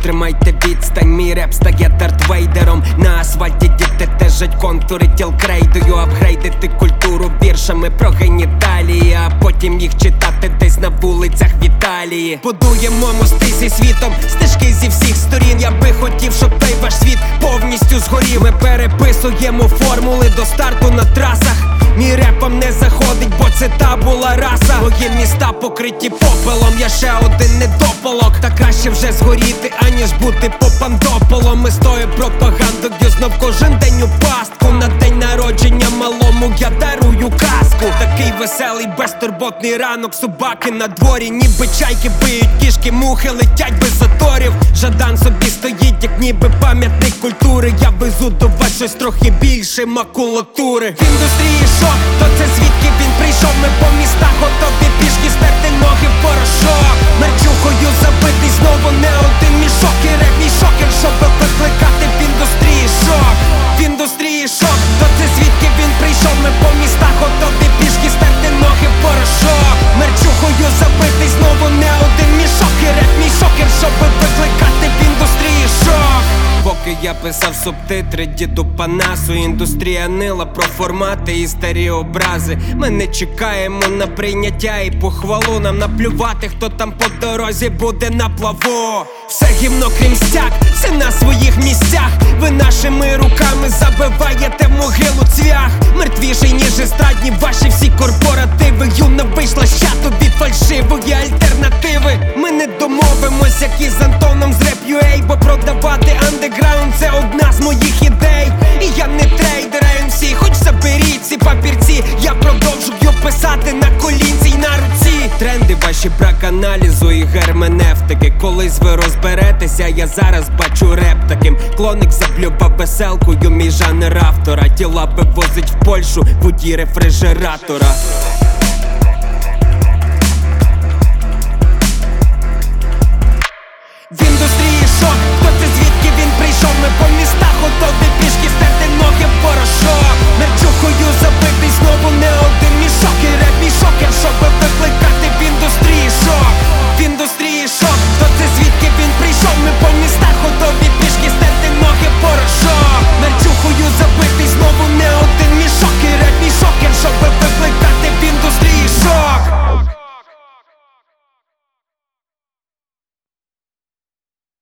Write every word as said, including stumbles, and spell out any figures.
тримайте відстань, мій реп стає Дарт Вейдером. На асфальті діти тежать контури тіл крейдою. Апгрейдити культуру віршами про геніталії, а потім їх читати десь на вулицях в Італії. Будуємо мости зі світом, стежки зі всіх сторін. Я би хотів, щоб той ваш світ повністю згорів. Ми переписуємо формули до старту на трасах. Мій реп вам не заходить, бо це табула раса. Мої міста покриті попелом, я ще один недополок. Та краще вже згоріти, аніж бути попандополом. Ми з тою пропагандою знов кожен день у пастку. На день народження малому я дарую казку. Такий веселий, безтурботний ранок, собаки на дворі, ніби чайки биють кішки, мухи летять без заторів. Жадан собі стоїть, як ніби пам'ятник культури. Я везу до вас щось трохи більше макулатури. В індустрії шок, то це звідки він прийшов. Ми по містах готові пішки стерти ноги в порошок. Мерчухою забитий знову не один мішок. І реп мій шокер, щоб викликати в індустрії шок. В індустрії шок, то це звідки він прийшов. Ми по містах готові пішки стерти ноги в порошок. Мерчухою забитий знову не один мішок. І реп мій шокер, щоб викликати в індустрії шок. Поки я писав субтитри діду Панасу, індустрія нила про формати і старі образи. Ми не чекаємо на прийняття і похвалу. Нам наплювати, хто там по дорозі буде на плаву. Все гімно крім стяг, все на своїх місцях. Ви нашими руками забиваєте в могилу цвях. Мертвіший, ніж естрадні ваші всі корпоративи. Юна вийшла з чату від фальшивої альтернативи. Ми не домовимось, як із Антоном з Rap.ua, бо продавати андеграунд це одна з моїх ідей. І я не трейдер, а ем сі, хоч заберіть ці папірці. Я продовжую писати на колінці й на руці. Тренди ваші, брак аналізу і герменевтики. Колись ви розберетеся, я зараз бачу реп таким. Клоник заблюбав веселкою, мій жанр автора. Тіла вивозить в Польщу, водій рефрижератора.